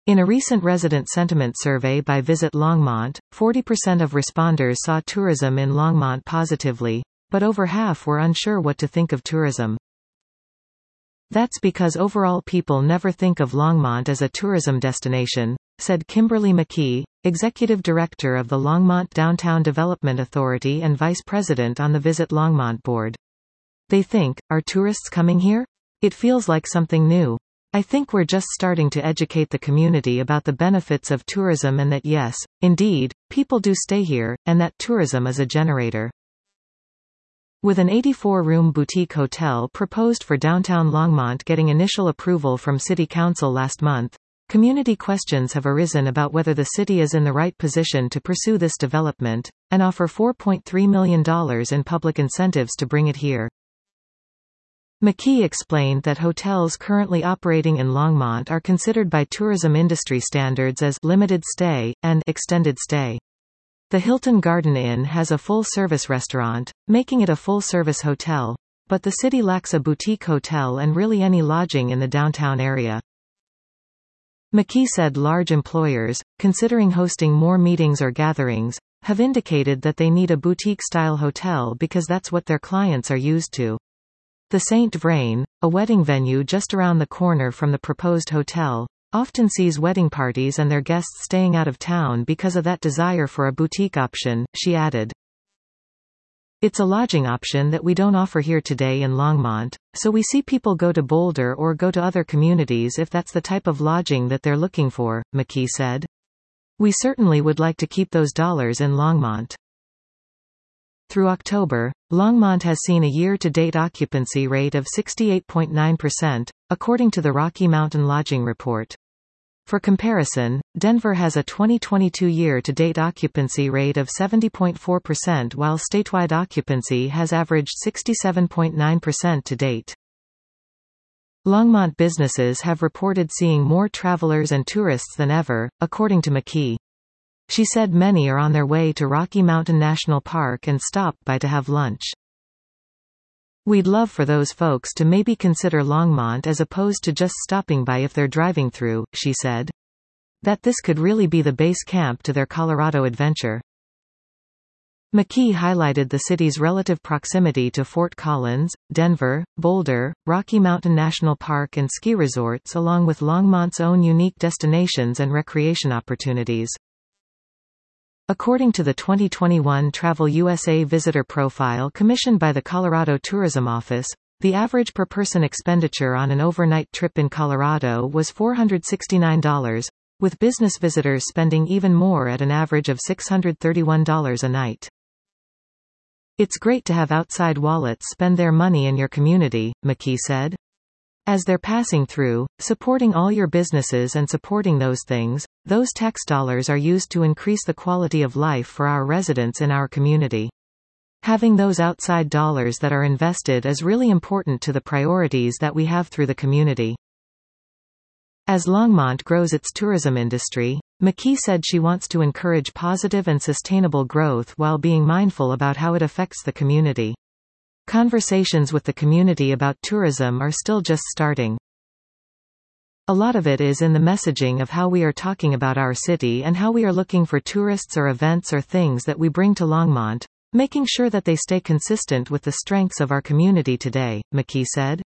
In a recent resident sentiment survey by Visit Longmont, 40% of responders saw tourism in Longmont positively, but over half were unsure what to think of tourism. That's because overall people never think of Longmont as a tourism destination, said Kimberly McKee, Executive Director of the Longmont Downtown Development Authority and Vice President on the Visit Longmont Board. They think, are tourists coming here? It feels like something new. I think we're just starting to educate the community about the benefits of tourism and that yes, indeed, people do stay here, and that tourism is a generator. With an 84-room boutique hotel proposed for downtown Longmont getting initial approval from City Council last month, community questions have arisen about whether the city is in the right position to pursue this development, and offer $4.3 million in public incentives to bring it here. McKee explained that hotels currently operating in Longmont are considered by tourism industry standards as limited stay and extended stay. The Hilton Garden Inn has a full-service restaurant, making it a full-service hotel, but the city lacks a boutique hotel and really any lodging in the downtown area. McKee said large employers, considering hosting more meetings or gatherings, have indicated that they need a boutique-style hotel because that's what their clients are used to. The St. Vrain, a wedding venue just around the corner from the proposed hotel, often sees wedding parties and their guests staying out of town because of that desire for a boutique option, she added. It's a lodging option that we don't offer here today in Longmont, so we see people go to Boulder or go to other communities if that's the type of lodging that they're looking for, McKee said. We certainly would like to keep those dollars in Longmont. Through October, Longmont has seen a year-to-date occupancy rate of 68.9%, according to the Rocky Mountain Lodging Report. For comparison, Denver has a 2022 year-to-date occupancy rate of 70.4% while statewide occupancy has averaged 67.9% to date. Longmont businesses have reported seeing more travelers and tourists than ever, according to McKee. She said many are on their way to Rocky Mountain National Park and stop by to have lunch. We'd love for those folks to maybe consider Longmont as opposed to just stopping by if they're driving through, she said. That this could really be the base camp to their Colorado adventure. McKee highlighted the city's relative proximity to Fort Collins, Denver, Boulder, Rocky Mountain National Park and ski resorts along with Longmont's own unique destinations and recreation opportunities. According to the 2021 Travel USA Visitor Profile commissioned by the Colorado Tourism Office, the average per-person expenditure on an overnight trip in Colorado was $469, with business visitors spending even more at an average of $631 a night. It's great to have outside wallets spend their money in your community, McKee said. As they're passing through, supporting all your businesses and supporting those things, those tax dollars are used to increase the quality of life for our residents in our community. Having those outside dollars that are invested is really important to the priorities that we have through the community. As Longmont grows its tourism industry, McKee said she wants to encourage positive and sustainable growth while being mindful about how it affects the community. Conversations with the community about tourism are still just starting. A lot of it is in the messaging of how we are talking about our city and how we are looking for tourists or events or things that we bring to Longmont, making sure that they stay consistent with the strengths of our community today, McKee said.